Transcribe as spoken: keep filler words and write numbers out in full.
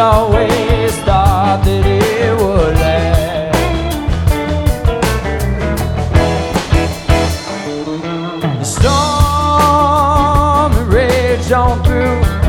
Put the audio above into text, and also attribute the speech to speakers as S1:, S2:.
S1: always thought that it would last. The storm raged on through